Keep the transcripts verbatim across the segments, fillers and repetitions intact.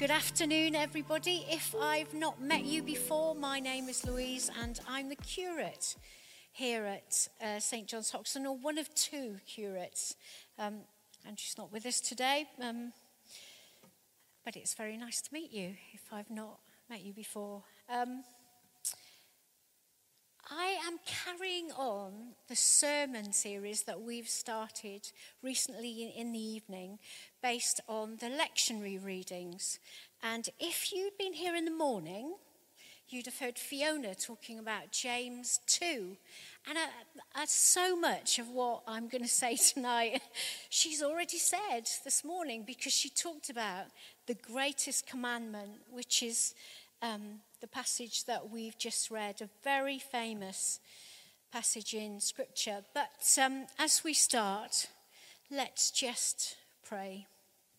Good afternoon, everybody. If I've not met you before, my name is Louise and I'm the curate here at uh, St John's Hoxton, or one of two curates. Um, and she's not with us today, um, but it's very nice to meet you if I've not met you before. Um, I am carrying on the sermon series that we've started recently in, in the evening based on the lectionary readings. And if you'd been here in the morning, you'd have heard Fiona talking about James two. And uh, uh, so much of what I'm going to say tonight, she's already said this morning, because she talked about the greatest commandment, which is um, the passage that we've just read, a very famous passage in Scripture. But um, as we start, let's just pray.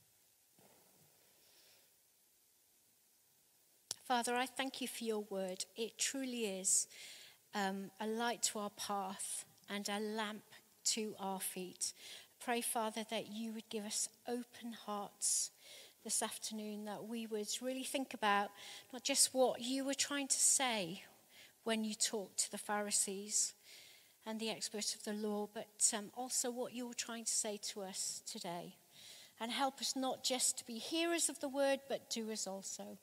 Father, I thank you for your word. It truly is um, a light to our path and a lamp to our feet. Pray, Father, that you would give us open hearts this afternoon, that we would really think about not just what you were trying to say when you talked to the Pharisees and the experts of the law, but um, also what you were trying to say to us today. And help us not just to be hearers of the word, but doers also.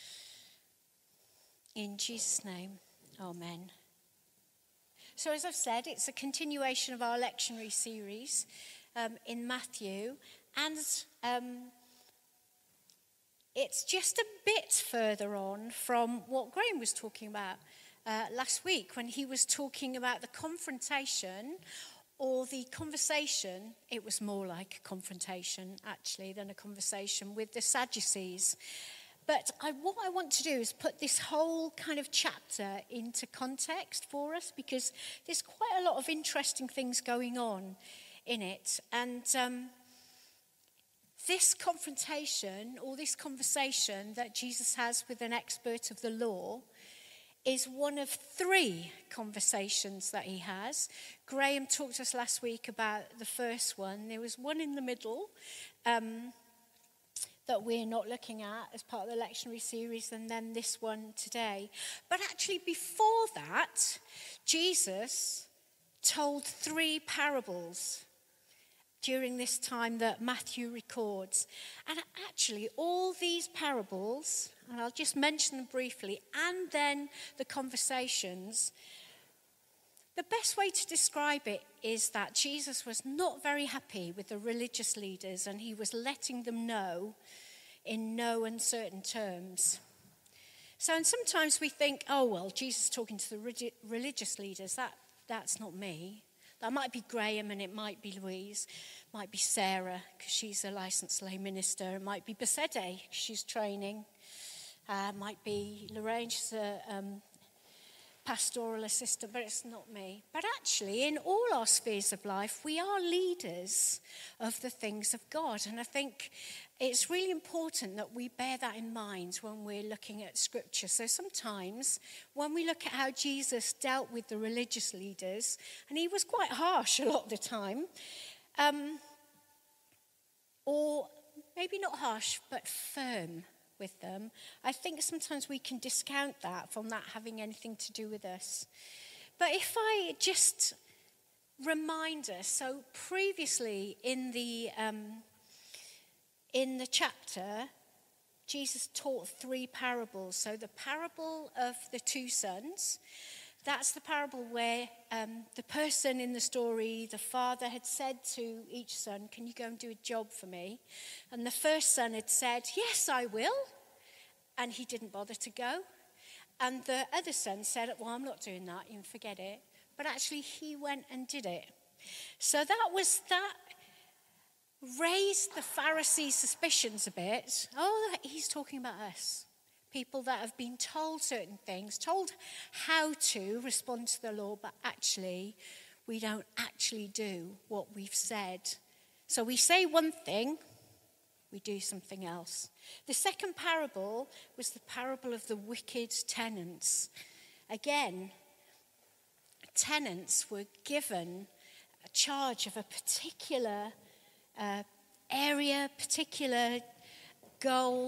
In Jesus' name, amen. So as I've said, it's a continuation of our lectionary series um, in Matthew, and um, it's just a bit further on from what Graham was talking about uh, last week, when he was talking about the confrontation or the conversation. It was more like a confrontation, actually, than a conversation with the Sadducees. But I, what I want to do is put this whole kind of chapter into context for us, because there's quite a lot of interesting things going on in it. And um, this confrontation, or this conversation that Jesus has with an expert of the law, is one of three conversations that he has. Graham talked to us last week about the first one. There was one in the middle, um, that we're not looking at as part of the lectionary series, and then this one today. But actually before that, Jesus told three parables during this time that Matthew records. And actually all these parables, and I'll just mention them briefly, and then the conversations, the best way to describe it is that Jesus was not very happy with the religious leaders, and he was letting them know in no uncertain terms. So, and sometimes we think, oh, well, Jesus talking to the religious leaders, that, that's not me. That might be Graham, and it might be Louise, might be Sarah, because she's a licensed lay minister. It might be Besede, because she's training. Uh, might be Lorraine, she's a um, pastoral assistant, but it's not me. But actually, in all our spheres of life, we are leaders of the things of God. And I think it's really important that we bear that in mind when we're looking at Scripture. So sometimes when we look at how Jesus dealt with the religious leaders, and he was quite harsh a lot of the time, um, or maybe not harsh, but firm with them, I think sometimes we can discount that from that having anything to do with us. But if I just remind us, so previously in the um, in the chapter, Jesus taught three parables. So the parable of the two sons, that's the parable where um, the person in the story, the father had said to each son, can you go and do a job for me? And the first son had said, yes, I will. And he didn't bother to go. And the other son said, well, I'm not doing that, you can forget it. But actually he went and did it. So that was that. Raised the Pharisees' suspicions a bit. Oh, he's talking about us. People that have been told certain things, told how to respond to the law, but actually we don't actually do what we've said. So we say one thing, we do something else. The second parable was the parable of the wicked tenants. Again, tenants were given a charge of a particular uh, area, particular goal,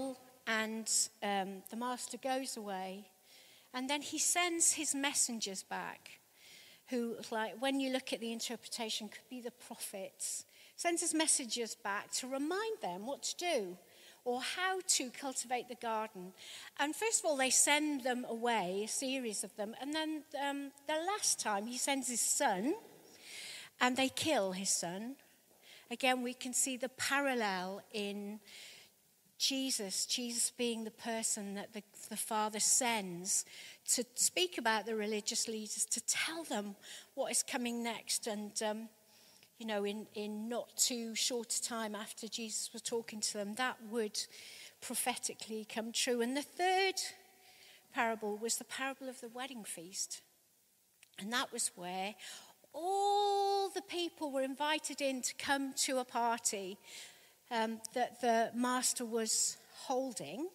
and um, the master goes away. And then he sends his messengers back, who, like, when you look at the interpretation, could be the prophets. Sends his messengers back to remind them what to do or how to cultivate the garden. And first of all, they send them away, a series of them. And then um, the last time, he sends his son, and they kill his son. Again, we can see the parallel in Jesus, Jesus being the person that the, the Father sends to speak about the religious leaders, to tell them what is coming next. And, um, you know, in, in not too short a time after Jesus was talking to them, that would prophetically come true. And the third parable was the parable of the wedding feast. And that was where all the people were invited in to come to a party um, that the master was holding.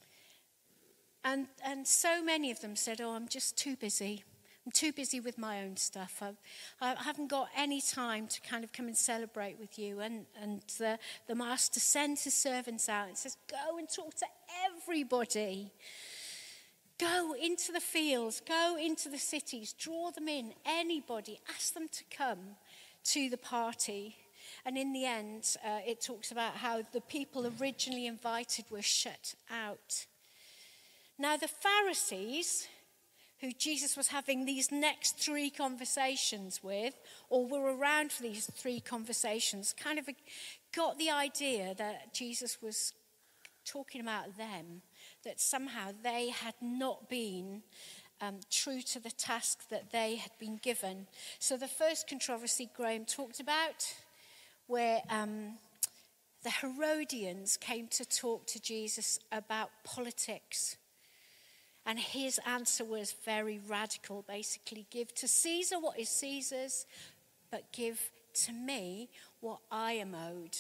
And and so many of them said, oh, I'm just too busy. I'm too busy with my own stuff. I, I haven't got any time to kind of come and celebrate with you. And, and the, the master sends his servants out and says, go and talk to everybody. Go into the fields, go into the cities, draw them in, anybody, ask them to come to the party. And in the end, uh, it talks about how the people originally invited were shut out. Now the Pharisees, who Jesus was having these next three conversations with, or were around for these three conversations, kind of got the idea that Jesus was talking about them, that somehow they had not been um, true to the task that they had been given. So the first controversy Graham talked about, where um, the Herodians came to talk to Jesus about politics. And his answer was very radical, basically, give to Caesar what is Caesar's, but give to me what I am owed.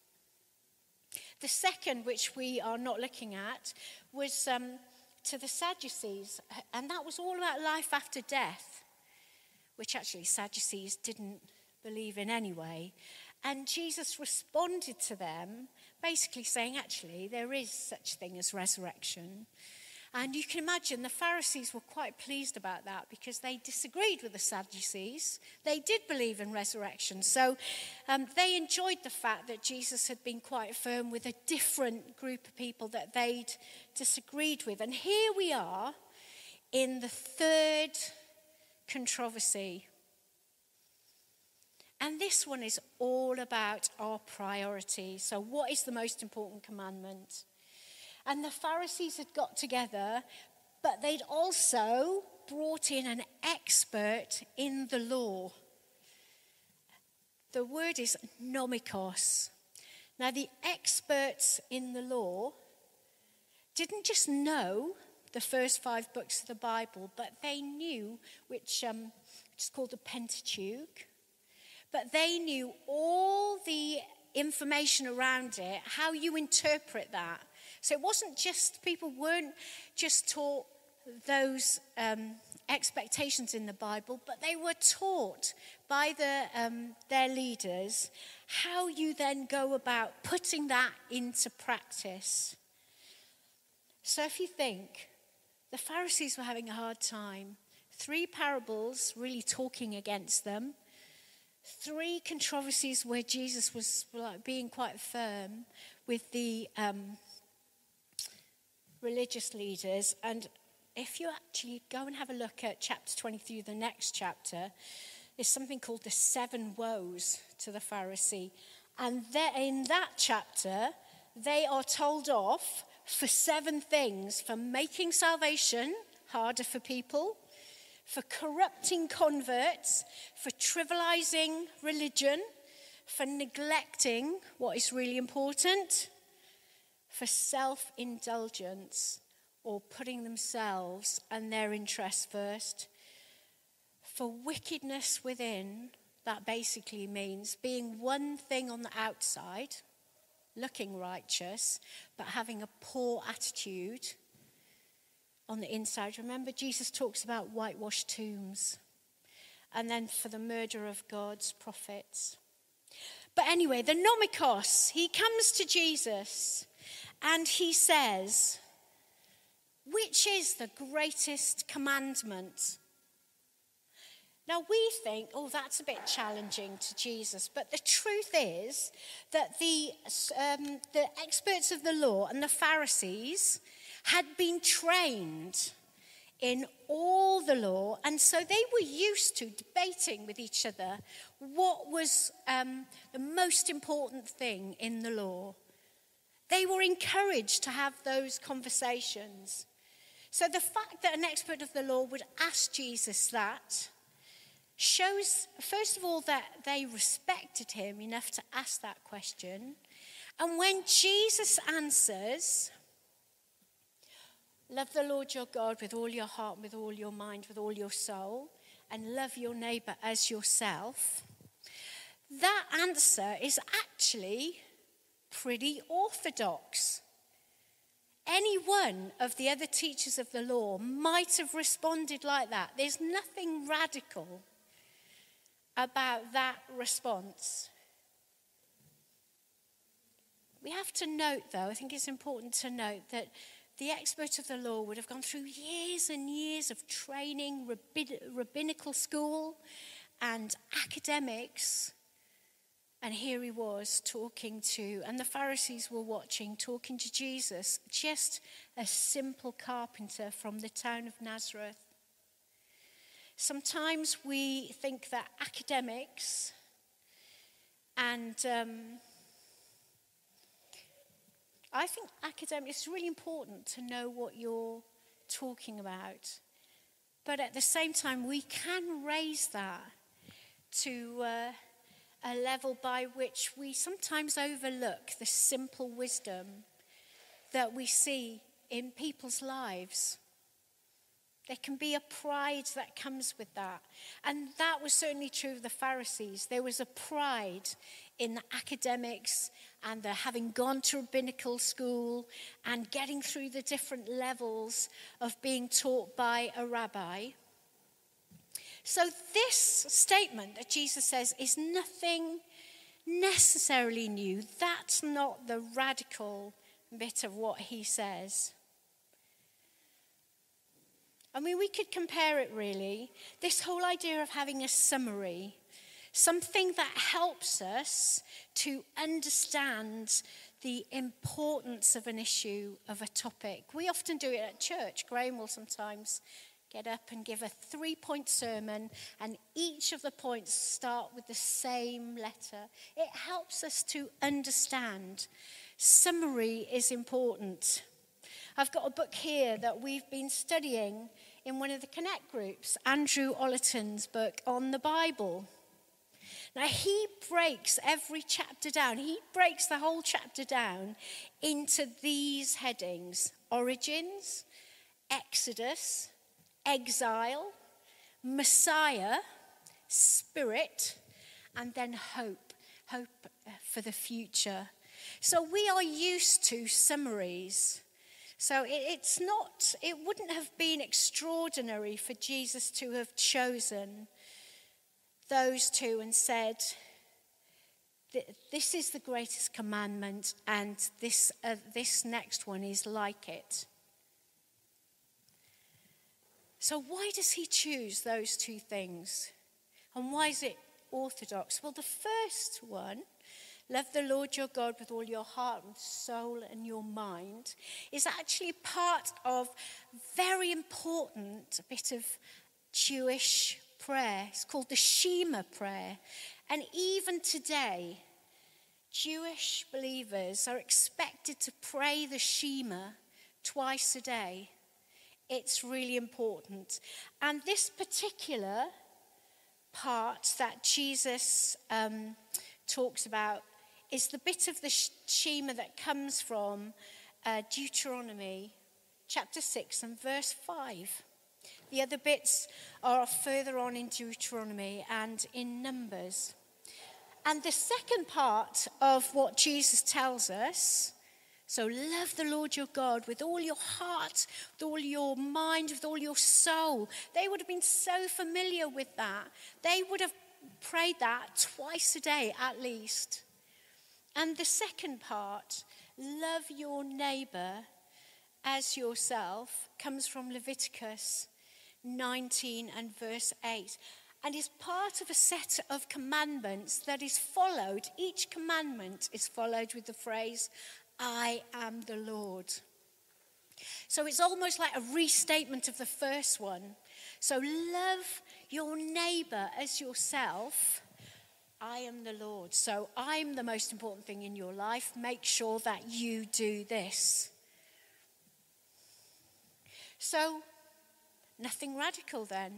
The second, which we are not looking at, was um, to the Sadducees, and that was all about life after death, which actually Sadducees didn't believe in anyway. And Jesus responded to them, basically saying, actually, there is such thing as resurrection. And you can imagine the Pharisees were quite pleased about that because they disagreed with the Sadducees. They did believe in resurrection. So um, they enjoyed the fact that Jesus had been quite firm with a different group of people that they'd disagreed with. And here we are in the third controversy. And this one is all about our priorities. So what is the most important commandment? And the Pharisees had got together, but they'd also brought in an expert in the law. The word is nomikos. Now, the experts in the law didn't just know the first five books of the Bible, but they knew, which, um, which is called the Pentateuch, but they knew all the information around it, how you interpret that. So it wasn't just, people weren't just taught those um, expectations in the Bible, but they were taught by the, um, their leaders how you then go about putting that into practice. So if you think, the Pharisees were having a hard time, three parables really talking against them, three controversies where Jesus was like, being quite firm with the um, religious leaders. And if you actually go and have a look at chapter twenty-three, the next chapter, there's something called the seven woes to the Pharisee. And in that chapter, they are told off for seven things: for making salvation harder for people, for corrupting converts, for trivializing religion, for neglecting what is really important, for self-indulgence, or putting themselves and their interests first, for wickedness within. That basically means being one thing on the outside, looking righteous, but having a poor attitude on the inside. Remember, Jesus talks about whitewashed tombs. And then for the murder of God's prophets. But anyway, the nomikos, he comes to Jesus And he says, which is the greatest commandment? Now we think, oh, that's a bit challenging to Jesus. But the truth is that the, um, the experts of the law and the Pharisees had been trained in all the law. And so they were used to debating with each other what was um, the most important thing in the law. They were encouraged to have those conversations. So the fact that an expert of the law would ask Jesus that shows, first of all, that they respected him enough to ask that question. And when Jesus answers, love the Lord your God with all your heart, with all your mind, with all your soul, and love your neighbour as yourself, that answer is actually pretty orthodox. Any one of the other teachers of the law might have responded like that. There's nothing radical about that response. We have to note, though, I think it's important to note that the expert of the law would have gone through years and years of training, rabbin- rabbinical school and academics. And here he was talking to, and the Pharisees were watching, talking to Jesus, just a simple carpenter from the town of Nazareth. Sometimes we think that academics and um, I think academics, it's really important to know what you're talking about. But at the same time, we can raise that to uh, a level by which we sometimes overlook the simple wisdom that we see in people's lives. There can be a pride that comes with that. And that was certainly true of the Pharisees. There was a pride in the academics and the having gone to rabbinical school and getting through the different levels of being taught by a rabbi. So this statement that Jesus says is nothing necessarily new. That's not the radical bit of what he says. I mean, we could compare it really. This whole idea of having a summary, something that helps us to understand the importance of an issue, of a topic. We often do it at church. Graham will sometimes get up and give a three-point sermon, and each of the points start with the same letter. It helps us to understand. Summary is important. I've got a book here that we've been studying in one of the Connect groups, Andrew Ollerton's book on the Bible. Now, he breaks every chapter down. He breaks the whole chapter down into these headings: origins, Exodus, exile, Messiah, spirit, and then hope, hope for the future. So we are used to summaries. So it, it's not, it wouldn't have been extraordinary for Jesus to have chosen those two and said, this is the greatest commandment, and this, uh, this next one is like it. So why does he choose those two things? And why is it orthodox? Well, the first one, love the Lord your God with all your heart and soul and your mind, is actually part of very important bit of Jewish prayer. It's called the Shema prayer. And even today, Jewish believers are expected to pray the Shema twice a day. It's really important. And this particular part that Jesus um, talks about is the bit of the Shema that comes from uh, Deuteronomy chapter six and verse five. The other bits are further on in Deuteronomy and in Numbers. And the second part of what Jesus tells us, so love the Lord your God with all your heart, with all your mind, with all your soul. They would have been so familiar with that. They would have prayed that twice a day at least. And the second part, love your neighbour as yourself, comes from Leviticus nineteen and verse eight, and is part of a set of commandments that is followed. Each commandment is followed with the phrase, I am the Lord. So it's almost like a restatement of the first one. So love your neighbour as yourself. I am the Lord. So I'm the most important thing in your life. Make sure that you do this. So nothing radical then.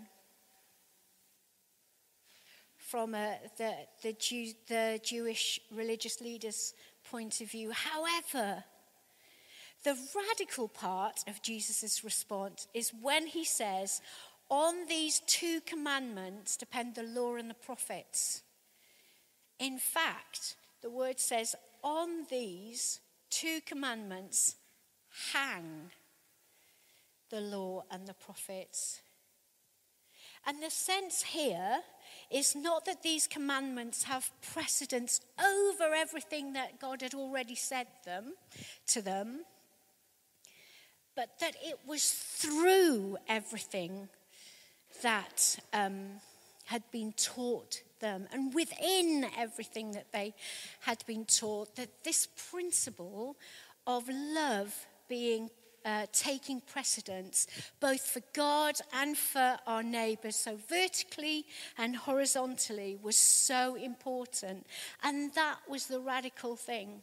From a, the, the, Jew, the Jewish religious leaders' point of view. However, the radical part of Jesus' response is when he says, on these two commandments depend the law and the prophets. In fact, the word says, on these two commandments hang the law and the prophets. And the sense here is not that these commandments have precedence over everything that God had already said them to them, but that it was through everything that um, had been taught them, and within everything that they had been taught, that this principle of love being Uh, taking precedence both for God and for our neighbours, so vertically and horizontally, was so important. And that was the radical thing.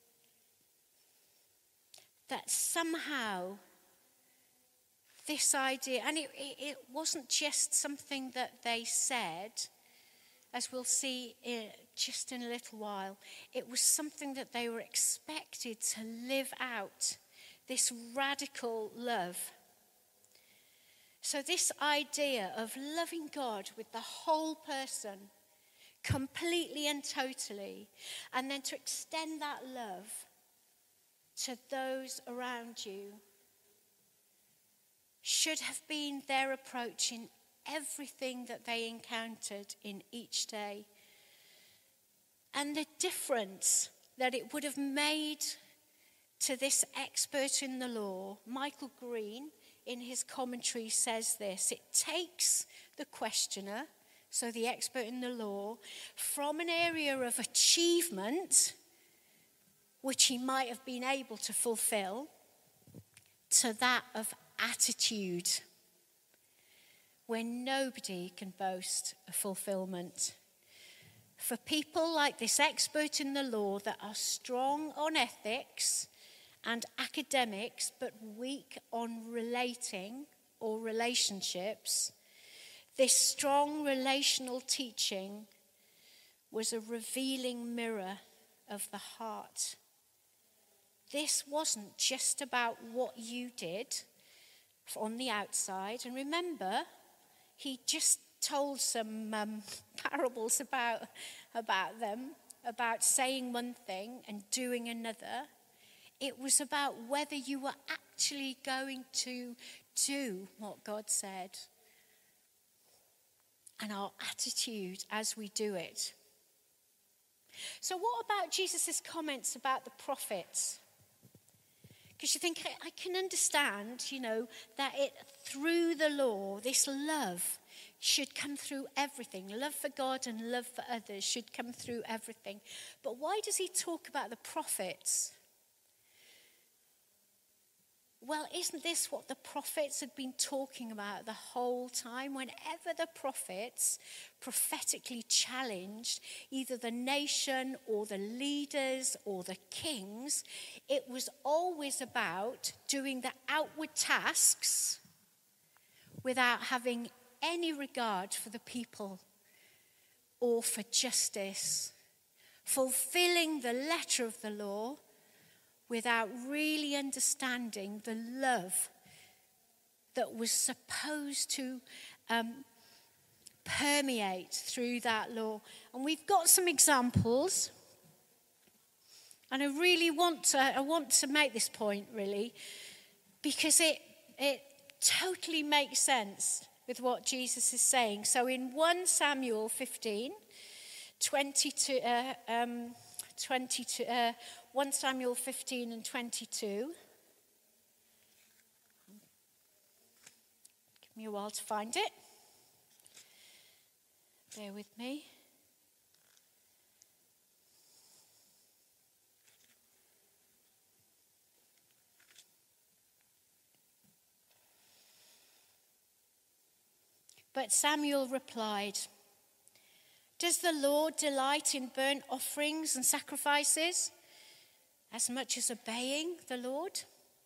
That somehow this idea, and it, it, it wasn't just something that they said, as we'll see in, just in a little while, it was something that they were expected to live out. This radical love. So this idea of loving God with the whole person, completely and totally, and then to extend that love to those around you, should have been their approach in everything that they encountered in each day. And the difference that it would have made to this expert in the law, Michael Green, in his commentary says this: it takes the questioner, so the expert in the law, from an area of achievement, which he might have been able to fulfill, to that of attitude, where nobody can boast a fulfillment. For people like this expert in the law that are strong on ethics and academics, but weak on relating or relationships, this strong relational teaching was a revealing mirror of the heart. This wasn't just about what you did on the outside. And remember, he just told some um, parables about, about them, about saying one thing and doing another. It was about whether you were actually going to do what God said, and our attitude as we do it. So what about Jesus' comments about the prophets? Because you think, I, I can understand, you know, that it through the law, this love should come through everything. Love for God and love for others should come through everything. But why does he talk about the prophets? Well, isn't this what the prophets had been talking about the whole time? Whenever the prophets prophetically challenged either the nation or the leaders or the kings, it was always about doing the outward tasks without having any regard for the people or for justice, fulfilling the letter of the law without really understanding the love that was supposed to um, permeate through that law. And we've got some examples, and I really want to I want to make this point, really, because it it totally makes sense with what Jesus is saying. So in First Samuel fifteen, twenty to, uh, um, twenty-two, uh, First Samuel fifteen and twenty-two. Give me a while to find it. Bear with me. But Samuel replied, "Does the Lord delight in burnt offerings and sacrifices as much as obeying the Lord?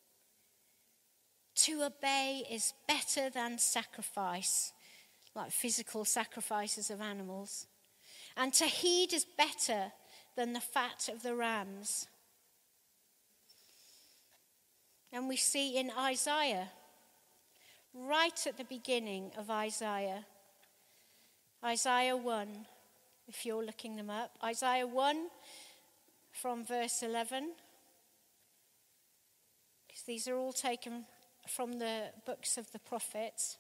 To obey is better than sacrifice," like physical sacrifices of animals, "and to heed is better than the fat of the rams." And we see in Isaiah, right at the beginning of Isaiah, Isaiah one, if you're looking them up, Isaiah one from verse eleven, because these are all taken from the books of the prophets.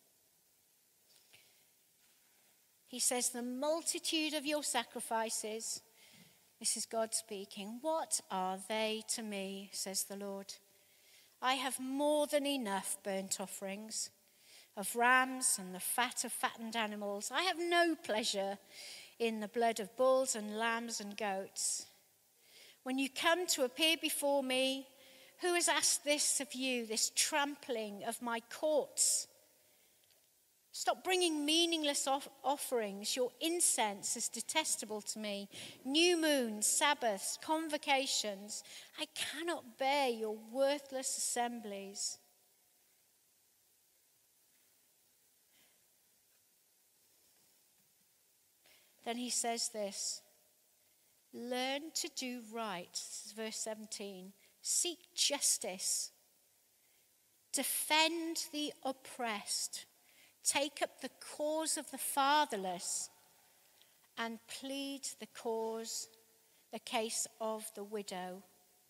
He says, "The multitude of your sacrifices," this is God speaking, "what are they to me, says the Lord? I have more than enough burnt offerings of rams and the fat of fattened animals. I have no pleasure in the blood of bulls and lambs and goats. When you come to appear before me, who has asked this of you, this trampling of my courts? Stop bringing meaningless off- offerings. Your incense is detestable to me. New moons, Sabbaths, convocations. I cannot bear your worthless assemblies." Then he says this, "Learn to do right," this is verse seventeen. "Seek justice. Defend the oppressed. Take up the cause of the fatherless and plead the cause, the case of the widow."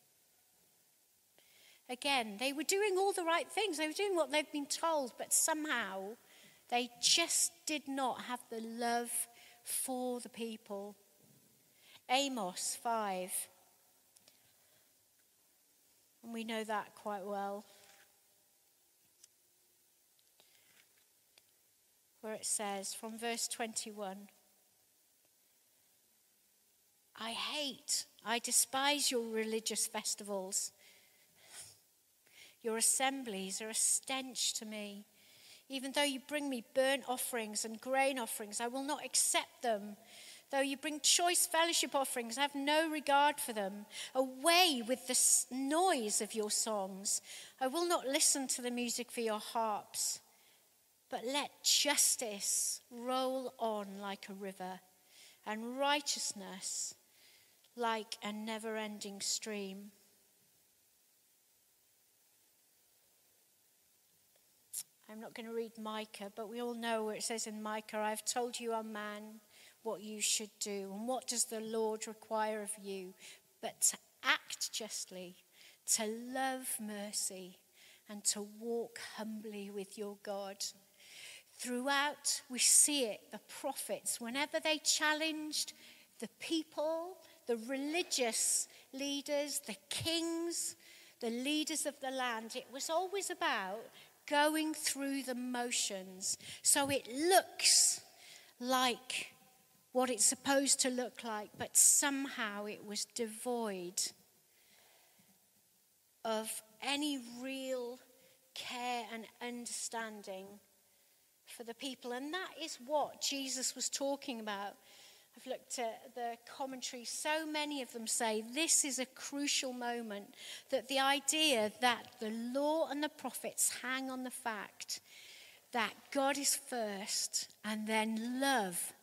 Again, they were doing all the right things. They were doing what they've been told, but somehow they just did not have the love for the people. Amos five. And we know that quite well. Where it says from verse twenty-one, "I hate, I despise your religious festivals. Your assemblies are a stench to me. Even though you bring me burnt offerings and grain offerings, I will not accept them. Though you bring choice fellowship offerings, I have no regard for them. Away with the noise of your songs. I will not listen to the music for your harps. But let justice roll on like a river, and righteousness like a never-ending stream." I'm not going to read Micah, but we all know where it says in Micah, "I have told you, O man, what you should do. And what does the Lord require of you? But to act justly, to love mercy, and to walk humbly with your God." Throughout, we see it, the prophets, whenever they challenged the people, the religious leaders, the kings, the leaders of the land, it was always about going through the motions. So it looks like what it's supposed to look like, but somehow it was devoid of any real care and understanding for the people. And that is what Jesus was talking about. I've looked at the commentary. So many of them say this is a crucial moment, that the idea that the law and the prophets hang on the fact that God is first and then love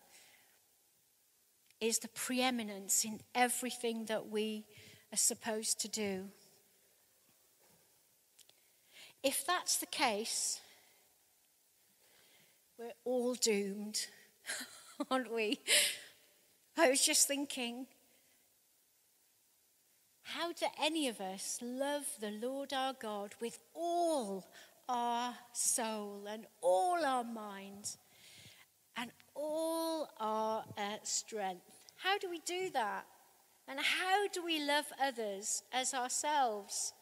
is the preeminence in everything that we are supposed to do. If that's the case, we're all doomed, aren't we? I was just thinking, how do any of us love the Lord our God with all our soul and all our mind and all our uh, strength? How do we do that? And how do we love others as ourselves?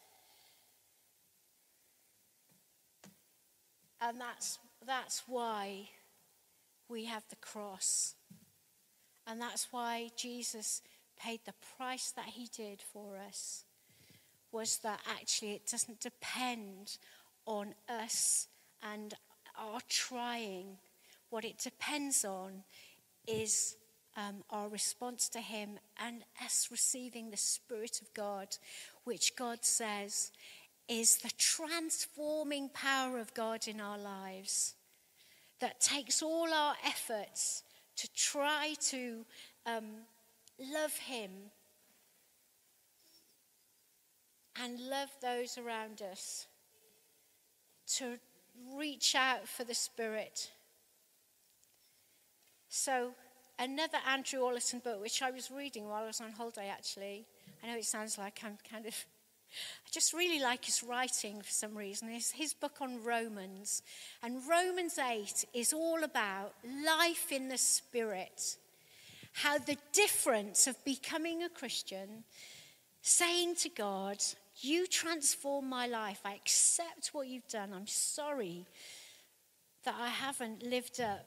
And that's, that's why we have the cross. And that's why Jesus paid the price that he did for us, was that actually it doesn't depend on us and our trying. What it depends on is um, our response to him and us receiving the Spirit of God, which God says is the transforming power of God in our lives, that takes all our efforts to try to um, love him and love those around us, to reach out for the Spirit. So another Andrew Orlison book, which I was reading while I was on holiday actually, I know it sounds like I'm kind of, I just really like his writing for some reason. It's his book on Romans. And Romans eight is all about life in the Spirit. How the difference of becoming a Christian, saying to God, you transform my life. I accept what you've done. I'm sorry that I haven't lived up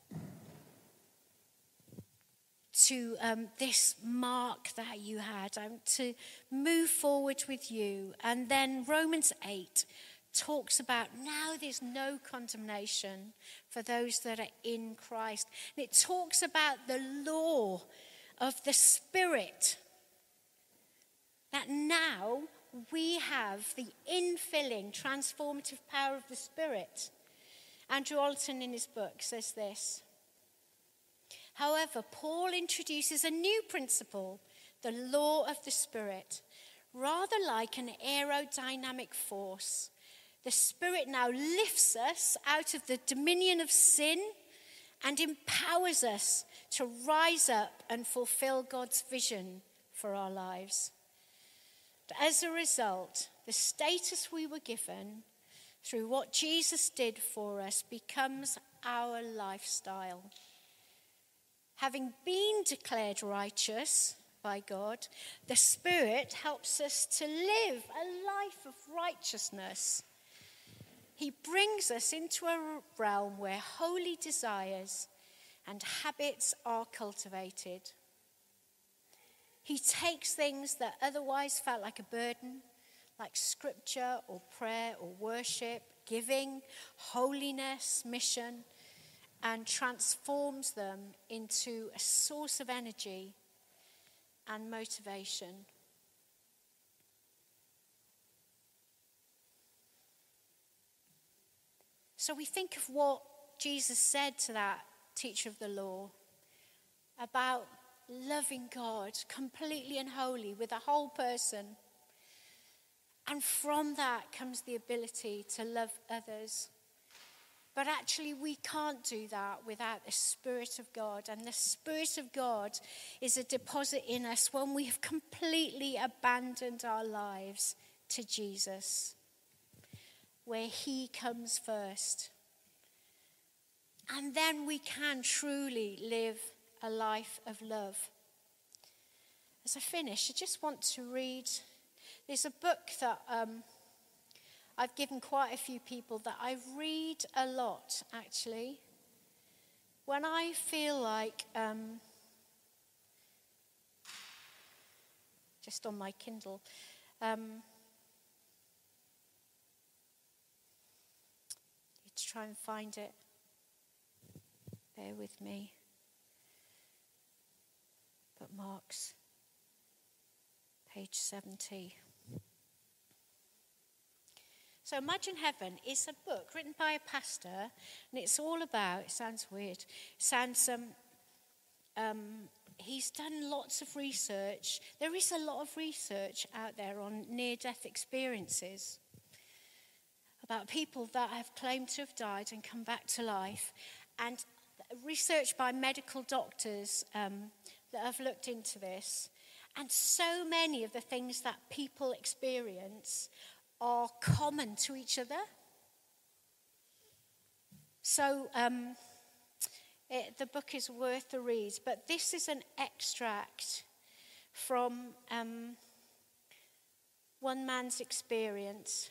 to um, this mark that you had, um, to move forward with you. And then Romans eight talks about now there's no condemnation for those that are in Christ. And it talks about the law of the Spirit, that now we have the infilling, transformative power of the Spirit. Andrew Alton in his book says this: however, Paul introduces a new principle, the law of the Spirit. Rather like an aerodynamic force, the Spirit now lifts us out of the dominion of sin and empowers us to rise up and fulfill God's vision for our lives. As a result, the status we were given through what Jesus did for us becomes our lifestyle. Having been declared righteous by God, the Spirit helps us to live a life of righteousness. He brings us into a realm where holy desires and habits are cultivated. He takes things that otherwise felt like a burden, like scripture or prayer or worship, giving, holiness, mission, and transforms them into a source of energy and motivation. So we think of what Jesus said to that teacher of the law about loving God completely and wholly with a whole person. And from that comes the ability to love others. But actually we can't do that without the Spirit of God. And the Spirit of God is a deposit in us when we have completely abandoned our lives to Jesus, where he comes first. And then we can truly live a life of love. As I finish, I just want to read, there's a book that um, I've given quite a few people that I read a lot, actually. When I feel like, um, just on my Kindle, um, need to try and find it. Bear with me. Bookmarks, page seventy. So Imagine Heaven is a book written by a pastor, and it's all about, it sounds weird, it sounds, um, um, he's done lots of research. There is a lot of research out there on near-death experiences about people that have claimed to have died and come back to life, and research by medical doctors um, that have looked into this. And so many of the things that people experience are common to each other. So um, it, the book is worth the read, but this is an extract from um, one man's experience.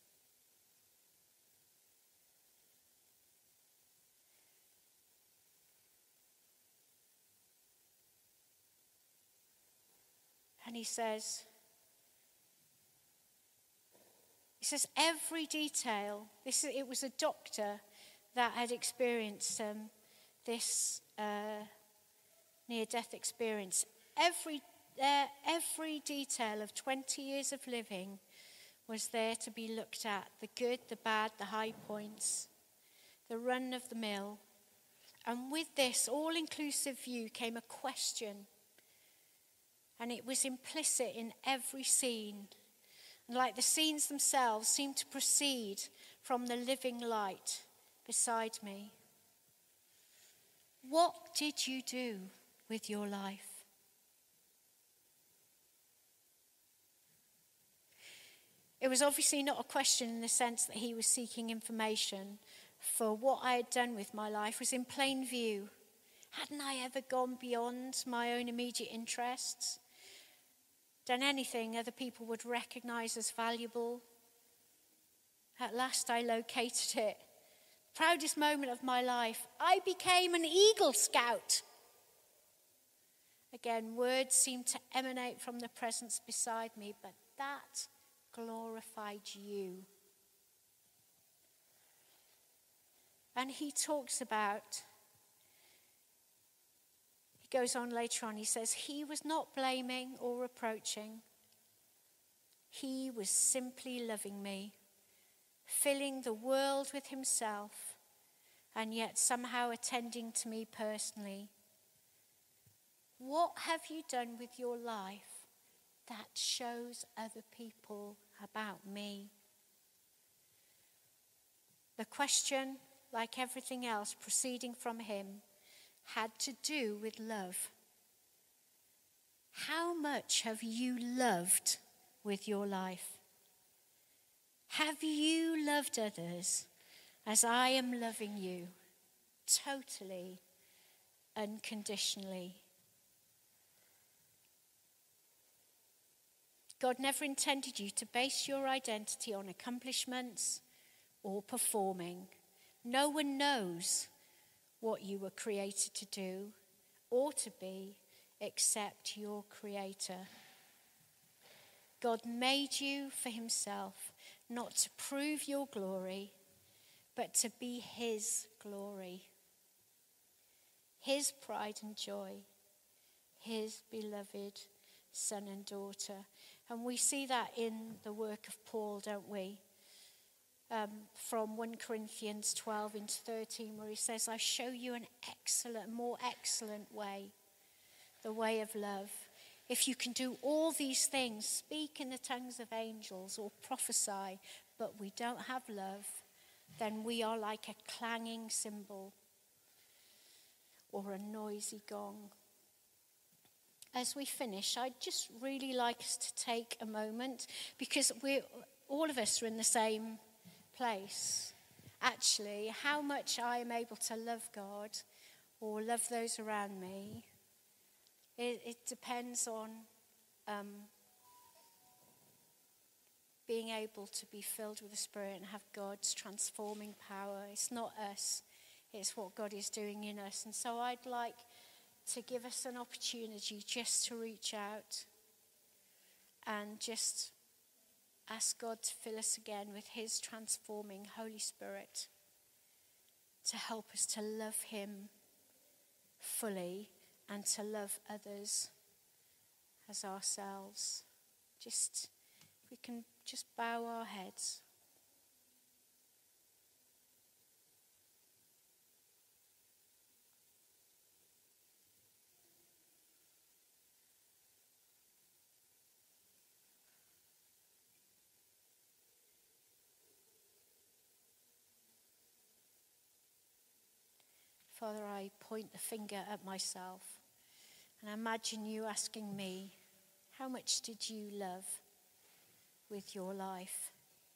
And he says, he says every detail, this it was a doctor that had experienced um, this uh, near-death experience. Every, uh, every detail of twenty years of living was there to be looked at. The good, the bad, the high points, the run of the mill. And with this all-inclusive view came a question. And it was implicit in every scene. And like the scenes themselves seemed to proceed from the living light beside me. What did you do with your life? It was obviously not a question in the sense that he was seeking information, for what I had done with my life was in plain view. Hadn't I ever gone beyond my own immediate interests? Done anything other people would recognize as valuable? At last I located it. Proudest moment of my life. I became an Eagle Scout. Again, words seemed to emanate from the presence beside me, but that glorified you. And he talks about, he goes on later on, he says, he was not blaming or reproaching. He was simply loving me, filling the world with himself, and yet somehow attending to me personally. What have you done with your life that shows other people about me? The question, like everything else proceeding from him, had to do with love. How much have you loved with your life? Have you loved others as I am loving you, totally, unconditionally? God never intended you to base your identity on accomplishments or performing. No one knows what you were created to do or to be except your Creator. God made you for himself, not to prove your glory, but to be his glory, his pride and joy, his beloved son and daughter. And we see that in the work of Paul, don't we? Um, from First Corinthians twelve into thirteen, where he says, I show you an excellent, more excellent way, the way of love. If you can do all these things, speak in the tongues of angels or prophesy, but we don't have love, then we are like a clanging cymbal or a noisy gong. As we finish, I'd just really like us to take a moment, because we all of us are in the same place. Actually, how much I am able to love God or love those around me, it, it depends on um, being able to be filled with the Spirit and have God's transforming power. It's not us, it's what God is doing in us. And so I'd like to give us an opportunity just to reach out and just ask God to fill us again with his transforming Holy Spirit to help us to love him fully and to love others as ourselves. Just, if we can just bow our heads. Father, I point the finger at myself and I imagine you asking me, how much did you love with your life?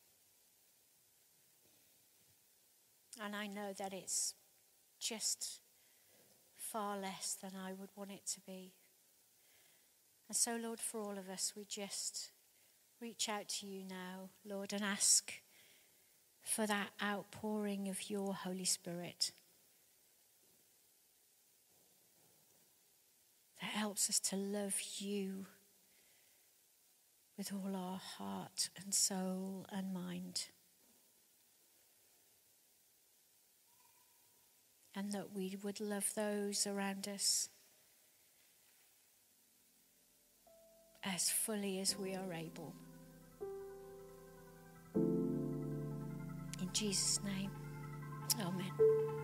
And I know that it's just far less than I would want it to be. And so, Lord, for all of us, we just reach out to you now, Lord, and ask for that outpouring of your Holy Spirit that helps us to love you with all our heart and soul and mind. And that we would love those around us as fully as we are able. In Jesus' name, amen.